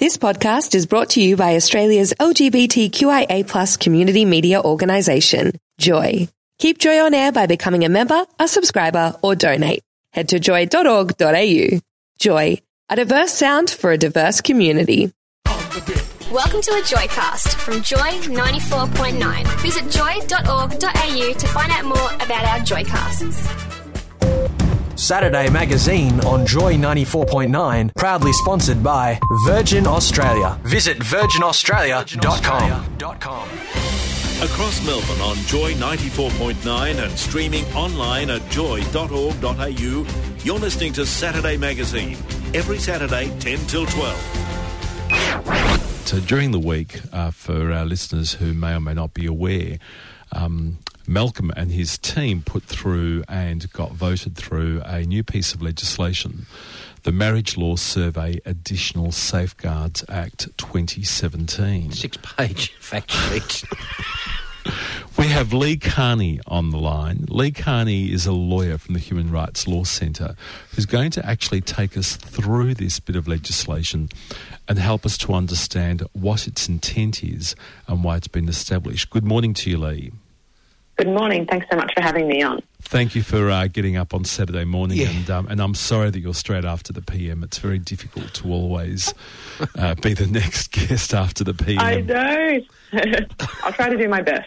This podcast is brought to you by Australia's LGBTQIA+ community media organisation, Joy. Keep Joy on air by becoming a member, a subscriber, or donate. Head to joy.org.au. Joy, a diverse sound for a diverse community. Welcome to a Joycast from Joy 94.9. Visit joy.org.au to find out more about our Joycasts. Saturday Magazine on Joy 94.9, proudly sponsored by Virgin Australia. Visit virginaustralia.com. Across Melbourne on Joy 94.9 and streaming online at joy.org.au, you're listening to Saturday Magazine, every Saturday 10 till 12. So during the week, for our listeners who may or may not be aware, Malcolm and his team put through and got voted through a new piece of legislation, the Marriage Law Survey Additional Safeguards Act 2017. 6-page fact sheet. We have Lee Carney on the line. Lee Carney is a lawyer from the Human Rights Law Centre who's going to actually take us through this bit of legislation and help us to understand what its intent is and why it's been established. Good morning to you, Lee. Good morning. Thanks so much for having me on. Thank you for getting up on Saturday morning, and I'm sorry that you're straight after the PM. It's very difficult to always be the next guest after the PM. I know. I'll try to do my best.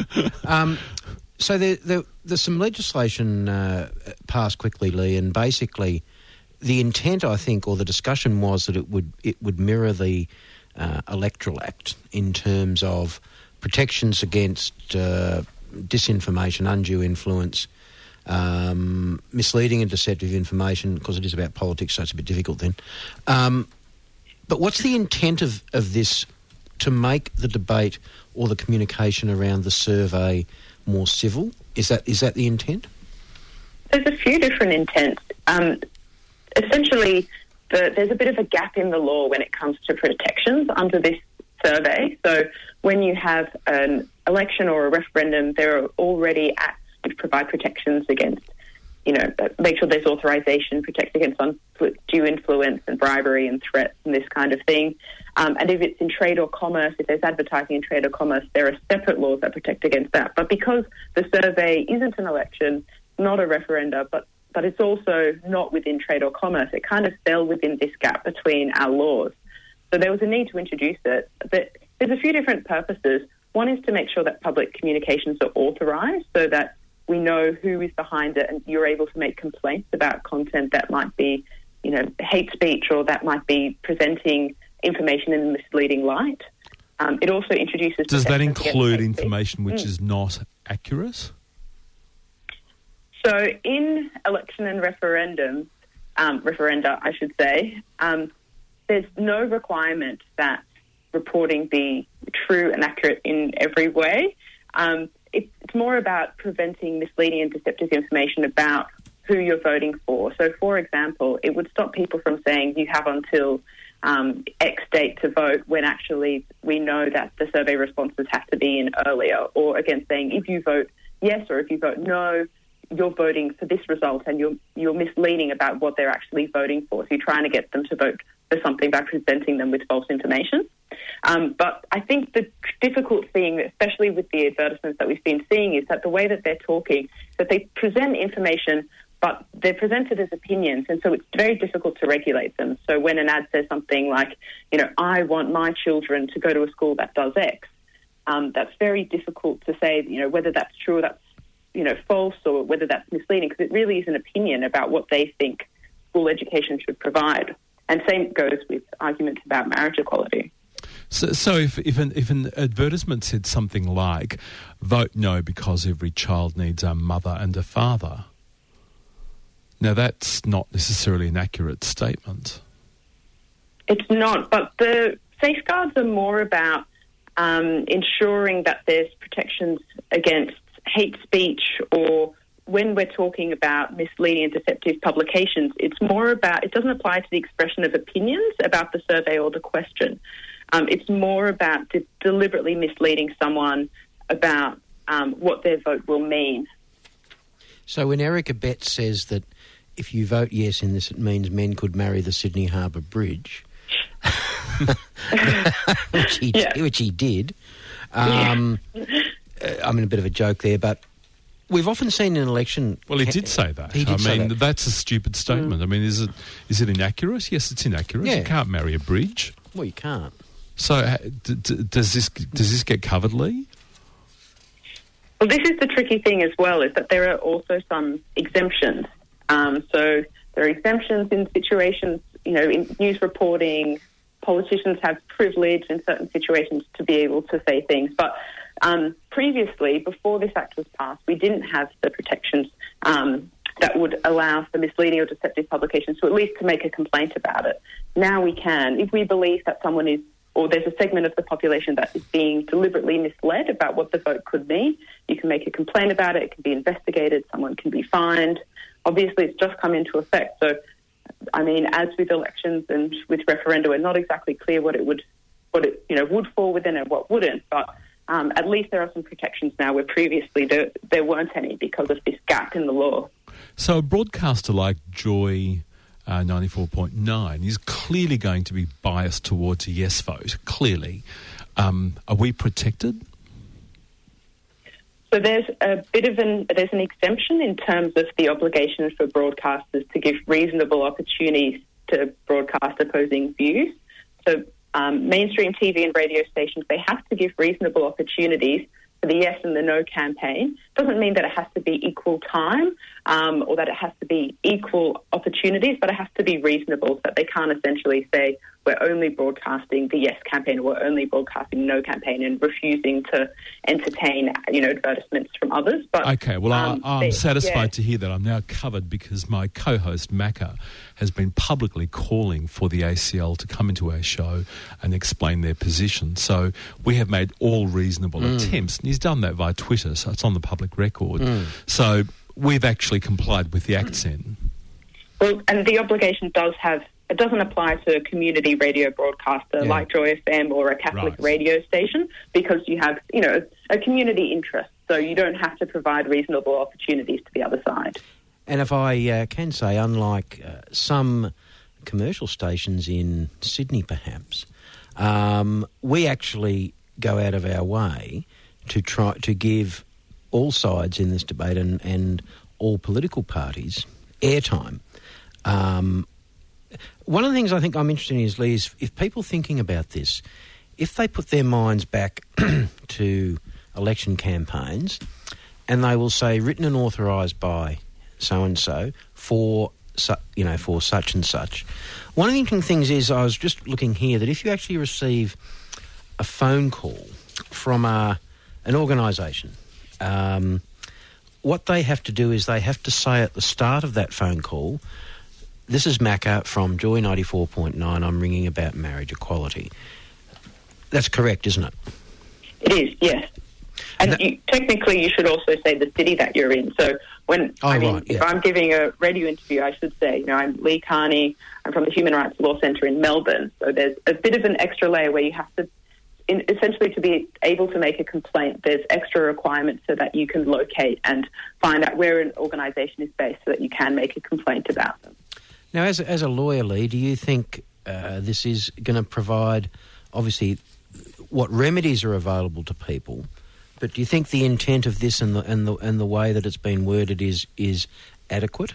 So there's some legislation passed quickly, Lee, and basically the intent, I think, or the discussion was that it would mirror the Electoral Act in terms of protections against disinformation, undue influence, misleading and deceptive information, because it is about politics, so it's a bit difficult then. But what's the intent of this? To make the debate or the communication around the survey more civil? Is that the intent? There's a few different intents. Essentially, there's a bit of a gap in the law when it comes to protections under this survey. So when you have an election or a referendum, there are already acts which provide protections against, make sure there's authorisation, protect against undue influence and bribery and threats and this kind of thing. And if it's in trade or commerce, if there's advertising in trade or commerce, there are separate laws that protect against that. But because the survey isn't an election, not a referenda, but it's also not within trade or commerce, it kind of fell within this gap between our laws. So there was a need to introduce it. But there's a few different purposes. One is to make sure that public communications are authorised so that we know who is behind it and you're able to make complaints about content that might be, hate speech or that might be presenting information in a misleading light. It also introduces... Does that include information which is not accurate? So in election and referenda, I should say, there's no requirement that reporting be true and accurate in every way. It's more about preventing misleading and deceptive information about who you're voting for. So, for example, it would stop people from saying you have until X date to vote when actually we know that the survey responses have to be in earlier, or again saying if you vote yes or if you vote no, you're voting for this result and you're misleading about what they're actually voting for. So you're trying to get them to vote for something by presenting them with false information. But I think the difficult thing, especially with the advertisements that we've been seeing, is that the way that they're talking, that they present information, but they're presented as opinions, and so it's very difficult to regulate them. So when an ad says something like, I want my children to go to a school that does X, that's very difficult to say, whether that's true or that's, false, or whether that's misleading, because it really is an opinion about what they think school education should provide. And same goes with arguments about marriage equality. So if an advertisement said something like, vote no because every child needs a mother and a father, now that's not necessarily an accurate statement. It's not, but the safeguards are more about ensuring that there's protections against hate speech, or when we're talking about misleading and deceptive publications, it's more about, it doesn't apply to the expression of opinions about the survey or the question. It's more about deliberately misleading someone about what their vote will mean. So when Erica Betts says that if you vote yes in this, it means men could marry the Sydney Harbour Bridge, which he did. I mean, a bit of a joke there, but we've often seen an election... Well, he did say that. He did say that. That's a stupid statement. I mean, is it inaccurate? Yes, it's inaccurate. Yeah. You can't marry a bridge. Well, you can't. So does this get covered, Lee? Well, this is the tricky thing as well, is that there are also some exemptions. So there are exemptions in situations, in news reporting. Politicians have privilege in certain situations to be able to say things. But previously, before this act was passed, we didn't have the protections that would allow for misleading or deceptive publications to at least to make a complaint about it. Now we can. If we believe that someone is, or there's a segment of the population that is being deliberately misled about what the vote could mean, you can make a complaint about it. It can be investigated. Someone can be fined. Obviously, it's just come into effect. So, I mean, as with elections and with referenda, we're not exactly clear what it would fall within and what wouldn't. But at least there are some protections now where previously there weren't any because of this gap in the law. So a broadcaster like Joy 94.9 is clearly going to be biased towards a yes vote, clearly. Are we protected? So there's there's an exemption in terms of the obligation for broadcasters to give reasonable opportunities to broadcast opposing views. So mainstream TV and radio stations, they have to give reasonable opportunities for the yes and the no campaign. Doesn't mean that it has to be equal time or that it has to be equal opportunities, but it has to be reasonable so that they can't essentially say we're only broadcasting the yes campaign or we're only broadcasting no campaign and refusing to entertain, advertisements from others. But okay, well, I'm satisfied to hear that I'm now covered because my co-host, Macca, has been publicly calling for the ACL to come into our show and explain their position. So we have made all reasonable attempts, and he's done that via Twitter, so it's on the public record. So we've actually complied with the accent. Well, and the obligation it doesn't apply to a community radio broadcaster like Joy FM or a Catholic radio station because you have, a community interest. So you don't have to provide reasonable opportunities to the other side. And if I can say, unlike some commercial stations in Sydney perhaps, we actually go out of our way to try to give all sides in this debate and all political parties airtime. One of the things I think I'm interested in is, Lee, is if people thinking about this, if they put their minds back to election campaigns and they will say written and authorised by so-and-so for such and such. One of the interesting things is, I was just looking here, that if you actually receive a phone call from an organisation, what they have to do is they have to say at the start of that phone call, this is Macca from Joy 94.9, I'm ringing about marriage equality. That's correct, isn't it? It is, yes. And technically you should also say the city that you're in. So if I'm giving a radio interview, I should say, I'm Lee Carney, I'm from the Human Rights Law Centre in Melbourne. So there's a bit of an extra layer where you have to, essentially to be able to make a complaint, there's extra requirements so that you can locate and find out where an organisation is based so that you can make a complaint about them. Now, as a lawyer, Lee, do you think this is going to provide, obviously, what remedies are available to people? But do you think the intent of this and the way that it's been worded is adequate?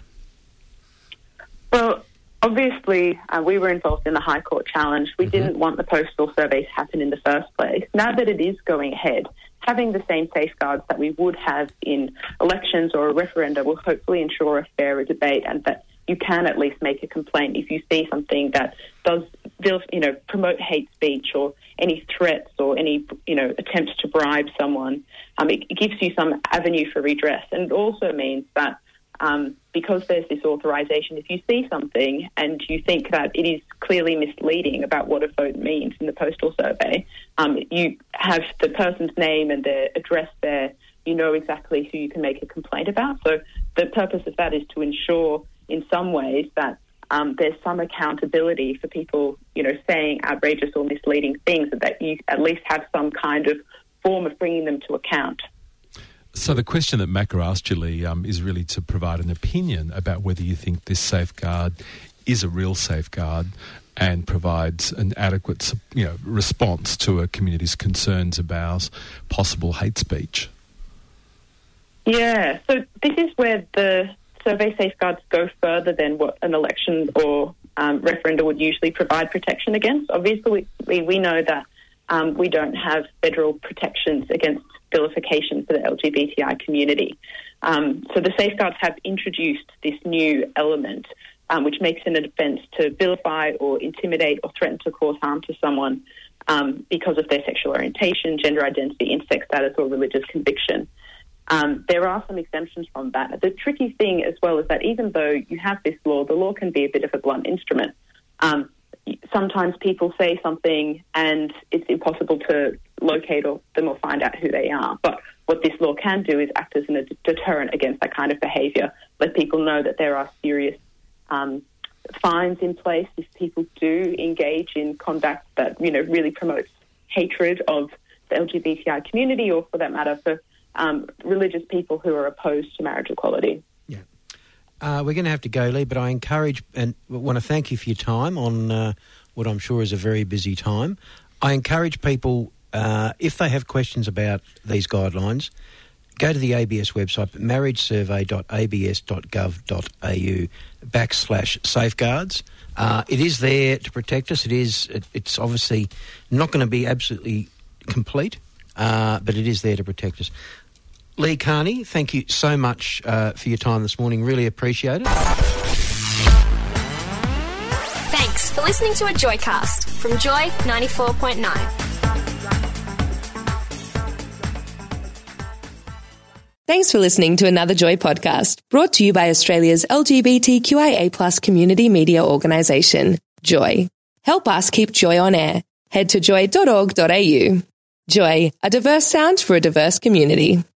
Well, obviously, we were involved in the High Court challenge. We didn't want the postal survey to happen in the first place. Now that it is going ahead, having the same safeguards that we would have in elections or a referenda will hopefully ensure a fairer debate and that you can at least make a complaint if you see something that does promote hate speech or any threats or any, attempts to bribe someone. It gives you some avenue for redress. And it also means that because there's this authorisation, if you see something and you think that it is clearly misleading about what a vote means in the postal survey, you have the person's name and their address there. You know exactly who you can make a complaint about. So the purpose of that is to ensure in some ways that there's some accountability for people, saying outrageous or misleading things, that you at least have some kind of form of bringing them to account. So the question that Macca asked you, Lee, is really to provide an opinion about whether you think this safeguard is a real safeguard and provides an adequate, response to a community's concerns about possible hate speech. Yeah, so this is where the survey safeguards go further than what an election or referendum would usually provide protection against. Obviously, we know that we don't have federal protections against vilification for the LGBTI community. So the safeguards have introduced this new element, which makes it an offence to vilify or intimidate or threaten to cause harm to someone because of their sexual orientation, gender identity, intersex status, or religious conviction. There are some exemptions from that. The tricky thing as well is that even though you have this law, the law can be a bit of a blunt instrument. Sometimes people say something and it's impossible to locate them or find out who they are. But what this law can do is act as a deterrent against that kind of behaviour. Let people know that there are serious fines in place if people do engage in conduct that, really promotes hatred of the LGBTI community, or for that matter, for religious people who are opposed to marriage equality. Yeah. We're going to have to go, Lee, but I encourage and want to thank you for your time on what I'm sure is a very busy time. I encourage people, if they have questions about these guidelines, go to the ABS website, marriagesurvey.abs.gov.au/safeguards. It is there to protect us. It's obviously not going to be absolutely complete, but it is there to protect us. Lee Carney, thank you so much for your time this morning. Really appreciate it. Thanks for listening to a Joycast from Joy 94.9. Thanks for listening to another Joy podcast, brought to you by Australia's LGBTQIA+ community media organisation, Joy. Help us keep Joy on air. Head to joy.org.au. Joy, a diverse sound for a diverse community.